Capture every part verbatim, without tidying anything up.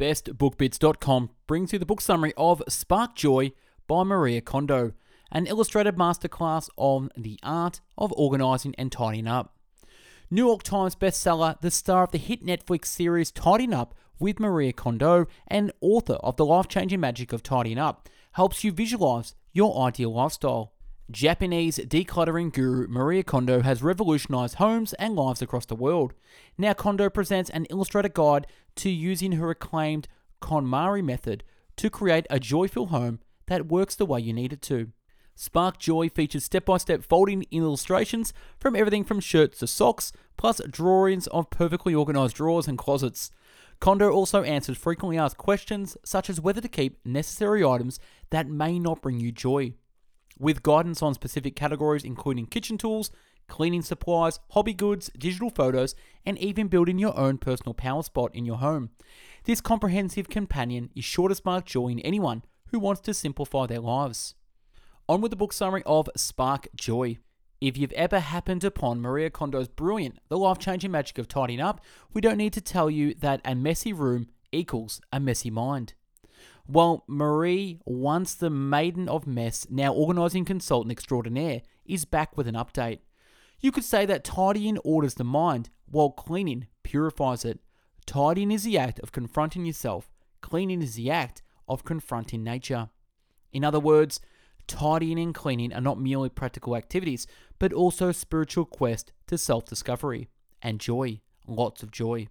best book bits dot com brings you the book summary of Spark Joy by Maria Kondo, an illustrated masterclass on the art of organising and tidying up. New York Times bestseller, the star of the hit Netflix series Tidying Up with Maria Kondo and author of The Life-Changing Magic of Tidying Up, helps you visualize your ideal lifestyle. Japanese decluttering guru Maria Kondo has revolutionized homes and lives across the world. Now Kondo presents an illustrated guide to using her acclaimed KonMari method to create a joyful home that works the way you need it to. Spark Joy features step-by-step folding illustrations from everything from shirts to socks, plus drawings of perfectly organized drawers and closets. Kondo also answers frequently asked questions, such as whether to keep necessary items that may not bring you joy, with guidance on specific categories including kitchen tools, cleaning supplies, hobby goods, digital photos, and even building your own personal power spot in your home. This comprehensive companion is sure to spark joy in anyone who wants to simplify their lives. On with the book summary of Spark Joy. If you've ever happened upon Maria Kondo's brilliant The Life-Changing Magic of Tidying Up, we don't need to tell you that a messy room equals a messy mind. Well, Marie, once the maiden of mess, now organising consultant extraordinaire, is back with an update. You could say that tidying orders the mind, while cleaning purifies it. Tidying is the act of confronting yourself. Cleaning is the act of confronting nature. In other words, tidying and cleaning are not merely practical activities, but also a spiritual quest to self-discovery and joy, lots of joy.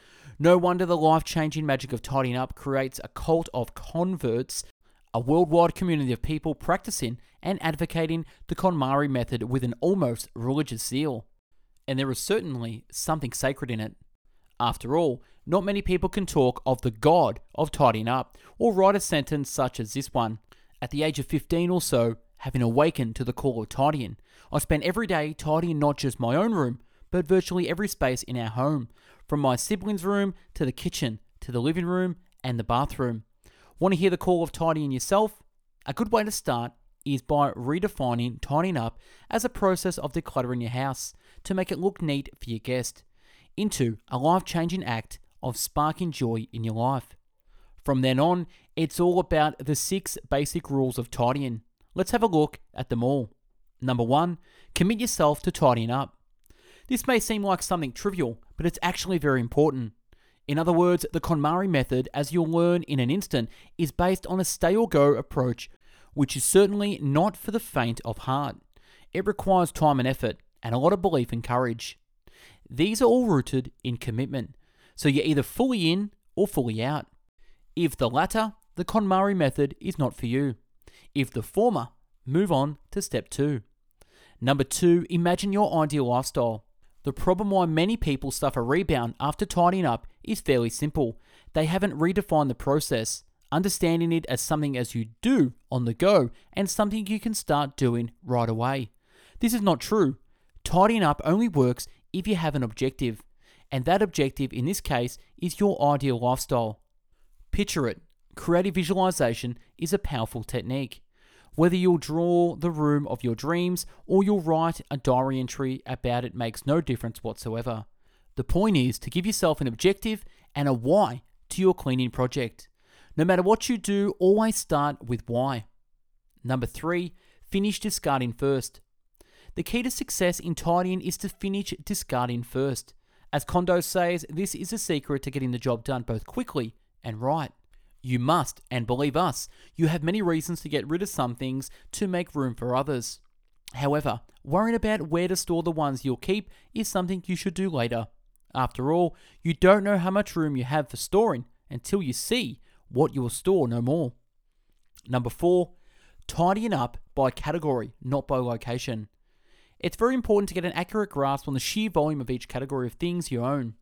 No wonder the life-changing magic of tidying up creates a cult of converts, a worldwide community of people practicing and advocating the KonMari method with an almost religious zeal. And there is certainly something sacred in it. After all, not many people can talk of the God of tidying up or write a sentence such as this one. At the age of fifteen or so, having awakened to the call of tidying, I spent every day tidying not just my own room, but virtually every space in our home, from my siblings' room to the kitchen, to the living room and the bathroom. Want to hear the call of tidying yourself? A good way to start is by redefining tidying up as a process of decluttering your house to make it look neat for your guest, into a life-changing act of sparking joy in your life. From then on, it's all about the six basic rules of tidying. Let's have a look at them all. Number one, commit yourself to tidying up. This may seem like something trivial, but it's actually very important. In other words, the KonMari method, as you'll learn in an instant, is based on a stay-or-go approach, which is certainly not for the faint of heart. It requires time and effort, and a lot of belief and courage. These are all rooted in commitment, so you're either fully in or fully out. If the latter, the KonMari method is not for you. If the former, move on to step two. Number two, imagine your ideal lifestyle. The problem why many people suffer rebound after tidying up is fairly simple. They haven't redefined the process, understanding it as something as you do on the go and something you can start doing right away. This is not true. Tidying up only works if you have an objective, and that objective in this case is your ideal lifestyle. Picture it. Creative visualization is a powerful technique. Whether you'll draw the room of your dreams or you'll write a diary entry about it makes no difference whatsoever. The point is to give yourself an objective and a why to your cleaning project. No matter what you do, always start with why. Number three, finish discarding first. The key to success in tidying is to finish discarding first. As Kondo says, this is a secret to getting the job done both quickly and right. You must, and believe us, you have many reasons to get rid of some things to make room for others. However, worrying about where to store the ones you'll keep is something you should do later. After all, you don't know how much room you have for storing until you see what you will store no more. Number four, tidying up by category, not by location. It's very important to get an accurate grasp on the sheer volume of each category of things you own.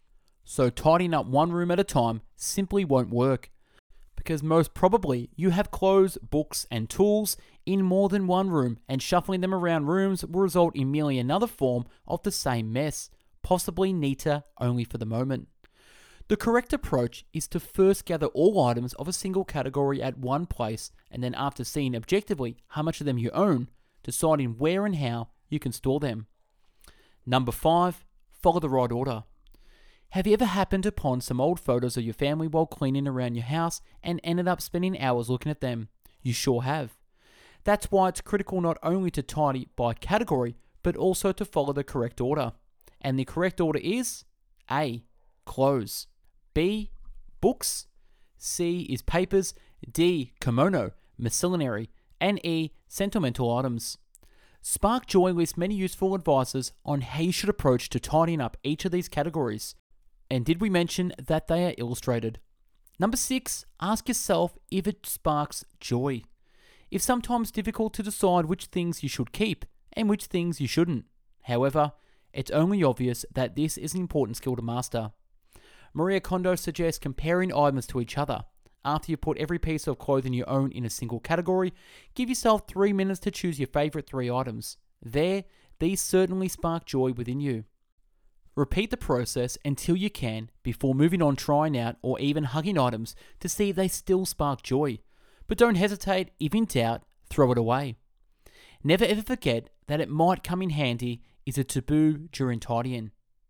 So tidying up one room at a time simply won't work, because most probably you have clothes, books, and tools in more than one room, and shuffling them around rooms will result in merely another form of the same mess, possibly neater only for the moment. The correct approach is to first gather all items of a single category at one place, and then after seeing objectively how much of them you own, deciding where and how you can store them. Number five, follow the right order. Have you ever happened upon some old photos of your family while cleaning around your house and ended up spending hours looking at them? You sure have. That's why it's critical not only to tidy by category, but also to follow the correct order. And the correct order is A. Clothes, B. Books, C is papers, D. Kimono, miscellaneous, and E. Sentimental items. Spark Joy lists many useful advices on how you should approach to tidying up each of these categories. And did we mention that they are illustrated? Number six, ask yourself if it sparks joy. It's sometimes difficult to decide which things you should keep and which things you shouldn't. However, it's only obvious that this is an important skill to master. Maria Kondo suggests comparing items to each other. After you put every piece of clothing you own in a single category, give yourself three minutes to choose your favorite three items. There, these certainly spark joy within you. Repeat the process until you can before moving on trying out or even hugging items to see if they still spark joy. But don't hesitate, if in doubt, throw it away. Never ever forget that it might come in handy is a taboo during tidying.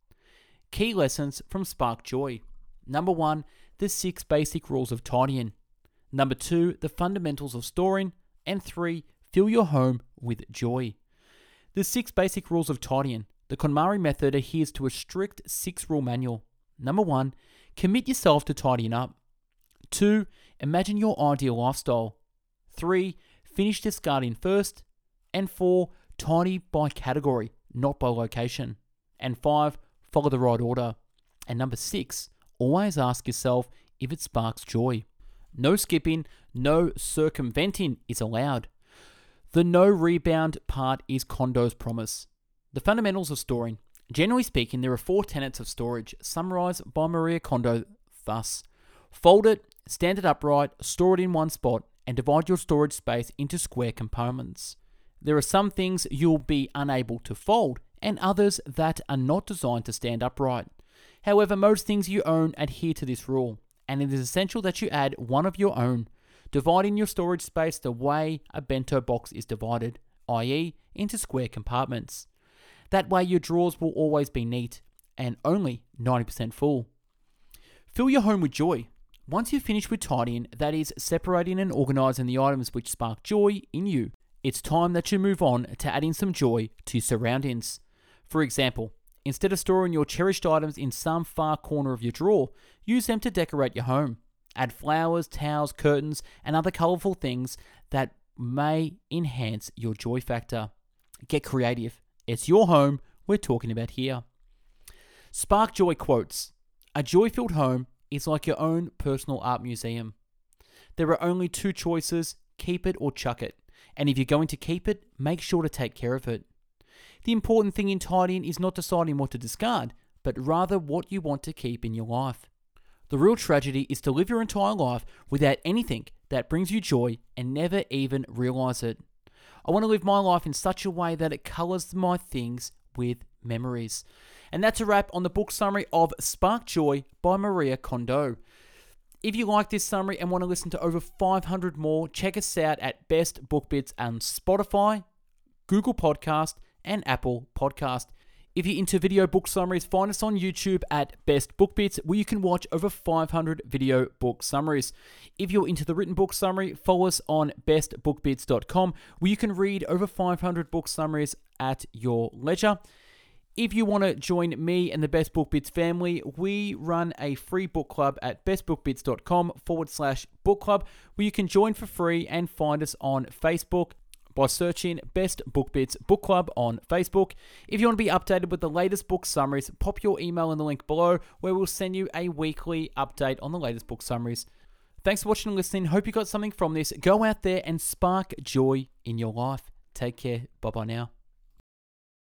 Key lessons from Spark Joy. Number one, the six basic rules of tidying. Number two, the fundamentals of storing. And three, fill your home with joy. The six basic rules of tidying. The KonMari method adheres to a strict six-rule manual. Number one, commit yourself to tidying up. Two, imagine your ideal lifestyle. Three, finish discarding first. And four, tidy by category, not by location. And five, follow the right order. And number six, always ask yourself if it sparks joy. No skipping, no circumventing is allowed. The no rebound part is Kondo's promise. The fundamentals of storing. Generally speaking, there are four tenets of storage, summarized by Maria Kondo thus. Fold it, stand it upright, store it in one spot, and divide your storage space into square compartments. There are some things you'll be unable to fold, and others that are not designed to stand upright. However, most things you own adhere to this rule, and it is essential that you add one of your own, dividing your storage space the way a bento box is divided, that is into square compartments. That way your drawers will always be neat and only ninety percent full. Fill your home with joy. Once you've finished with tidying, that is separating and organizing the items which spark joy in you, it's time that you move on to adding some joy to your surroundings. For example, instead of storing your cherished items in some far corner of your drawer, use them to decorate your home. Add flowers, towels, curtains, and other colorful things that may enhance your joy factor. Get creative. It's your home we're talking about here. Spark Joy quotes. A joy-filled home is like your own personal art museum. There are only two choices, keep it or chuck it. And if you're going to keep it, make sure to take care of it. The important thing in tidying is not deciding what to discard, but rather what you want to keep in your life. The real tragedy is to live your entire life without anything that brings you joy and never even realize it. I want to live my life in such a way that it colors my things with memories. And that's a wrap on the book summary of Spark Joy by Maria Kondo. If you like this summary and want to listen to over five hundred more, check us out at Best Book Bits on Spotify, Google Podcast, and Apple Podcast. If you're into video book summaries, find us on YouTube at Best Book Bits, where you can watch over five hundred video book summaries. If you're into the written book summary, follow us on best book bits dot com, where you can read over five hundred book summaries at your leisure. If you want to join me and the Best Book Bits family, we run a free book club at bestbookbits.com forward slash book club, where you can join for free and find us on Facebook by searching Best Book Bits Book Club on Facebook. If you want to be updated with the latest book summaries, pop your email in the link below, where we'll send you a weekly update on the latest book summaries. Thanks for watching and listening. Hope you got something from this. Go out there and spark joy in your life. Take care. Bye-bye now.